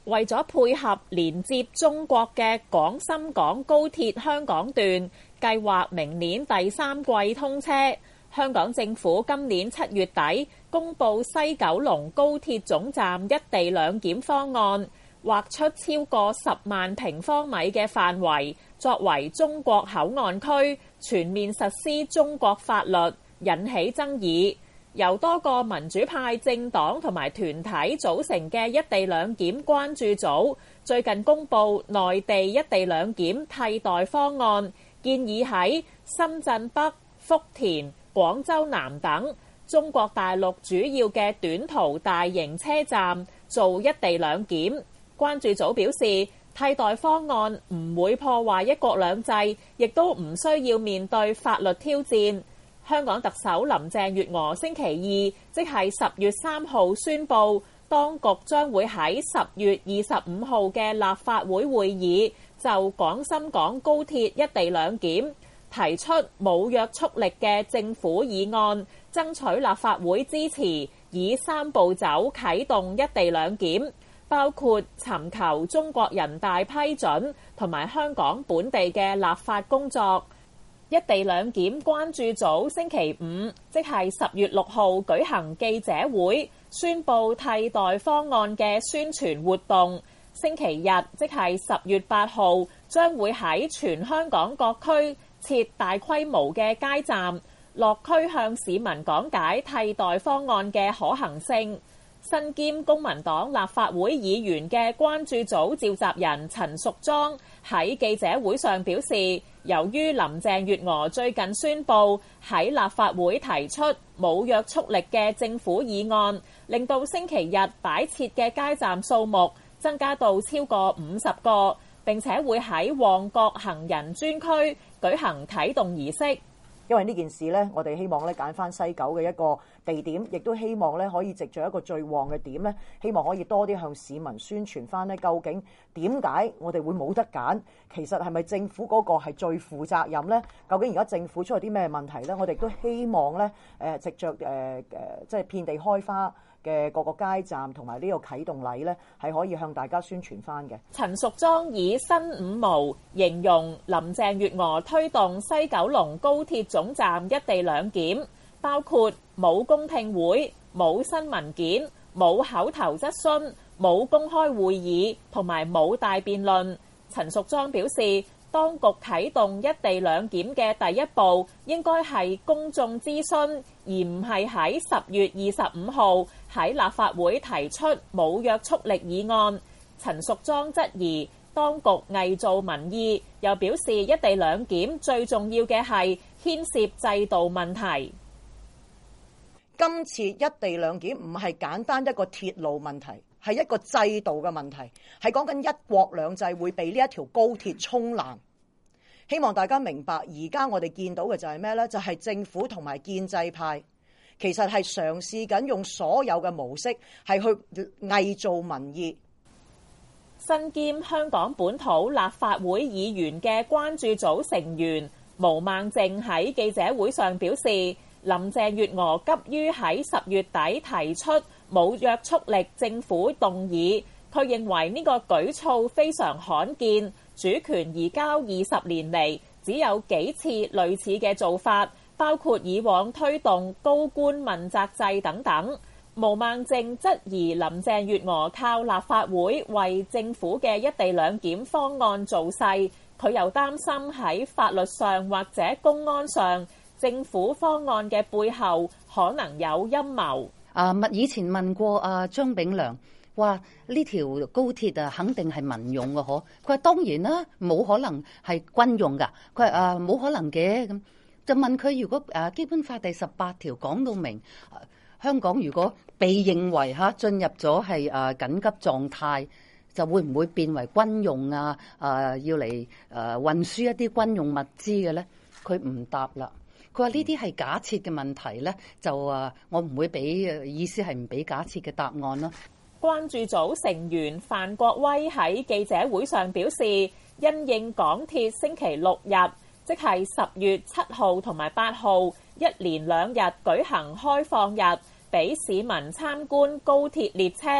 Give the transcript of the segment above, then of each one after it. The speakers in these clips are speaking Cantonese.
為咗配合連接中國嘅廣深港高鐵香港段，計劃明年第3季通車。香港政府今年7月底公布西九龍高鐵總站一地兩檢方案，劃出超過10萬平方米嘅範圍作為中國口岸區，全面實施中國法律，引起爭議。由多個民主派政黨同埋團體組成嘅一地兩檢關注組最近公布內地一地兩檢替代方案，建議喺深圳北、福田、廣州南等中國大陸主要嘅短途大型車站做一地兩檢。關注組表示，替代方案唔會破壞一國兩制，亦都唔需要面對法律挑戰。香港特首林鄭月娥星期二，即係10月3號宣布，當局將會喺10月25號嘅立法會會議就廣深港高鐵一地兩檢提出冇約束力嘅政府議案，爭取立法會支持，以3步走啟動一地兩檢，包括尋求中國人大批准同埋香港本地嘅立法工作。一地兩檢關注組星期五，即係10月6號舉行記者會，宣布替代方案嘅宣傳活動。星期日，即係10月8號，將會喺全香港各區設大規模嘅街站，落區向市民講解替代方案嘅可行性。身兼公民黨立法會議員嘅關注組召集人陳淑莊喺記者會上表示，由於林鄭月娥最近宣布喺立法會提出冇約束力嘅政府議案，令到星期日擺設嘅街站數目增加到超過50個，並且會喺旺角行人專區舉行啟動儀式。 因為呢件事呢，我哋希望咧揀翻西九嘅一個地點，亦都希望咧可以藉著一個最旺嘅點咧，希望可以多啲向市民宣傳翻咧，究竟點解我哋會冇得揀？其實係咪政府嗰個係最負責任呢？究竟而家政府出咗啲咩問題呢？我哋都希望咧藉著即係遍地開花嘅各個街站同埋呢個啟動禮呢，係可以向大家宣傳翻嘅。 陳淑莊以新五毛形容林鄭月娥推動西九龍高鐵總站一地兩檢，包括冇公聽會、冇新文件、冇口頭質詢、冇公開會議同埋冇大辯論。陳淑莊表示，當局啟動一地兩檢嘅第一步應該係公眾諮詢，而唔係喺10月25號喺立法會提出冇約束力議案。陳淑莊質疑當局偽造民意，又表示一地兩檢最重要嘅係牽涉制度問題。 今次一地兩檢唔係簡單一個鐵路問題，係一個制度嘅問題，係講緊一國兩制會被呢一條高鐵沖爛。希望大家明白，而家我哋見到嘅就係咩呢？就係政府同埋建制派其實係嘗試緊用所有嘅模式係去偽造民意。 身兼香港本土立法會議員嘅關注組成員毛孟靜喺記者會上表示，林鄭月娥急於喺10月底提出冇約束力政府動議，佢認為呢個舉措非常罕見，主權移交20年嚟只有幾次類似嘅做法，包括以往推動高官問責制等等。毛孟靜質疑林鄭月娥靠立法會為政府嘅一地兩檢方案造勢，佢又擔心喺法律上或者公安上，政府方案嘅背後可能有陰謀。 以前問過張炳良，話呢條高鐵肯定係民用嘅，佢話當然啦，冇可能係軍用㗎。佢話冇可能嘅，咁就問佢，如果基本法第18條講到明，香港如果被認為進入咗係緊急狀態，就會唔會變為軍用要嚟運輸一啲軍用物資嘅咧？佢唔答啦。佢話呢啲係假設嘅問題咧，就我唔會俾，意思係唔俾假設嘅答案咯。 關注組成員范國威喺記者會上表示，因應港鐵星期6日，即係10月7號同埋8號，一連2日舉行開放日，俾市民參觀高鐵列車。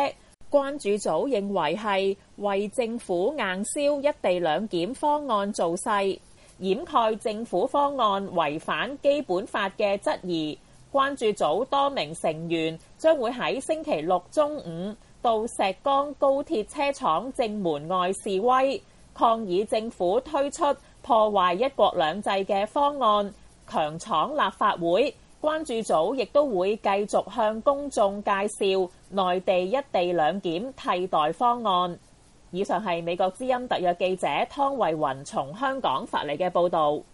關注組認為係為政府硬銷一地兩檢方案造勢，掩蓋政府方案違反基本法嘅質疑。關注組多名成員將會喺星期六中午到石崗高鐵車廠正門外示威，抗議政府推出破壞一國兩制嘅方案，強闖立法會。關注組亦都會繼續向公眾介紹內地一地兩檢替代方案。以上係美國之音特約記者湯慧雲從香港發嚟嘅報導。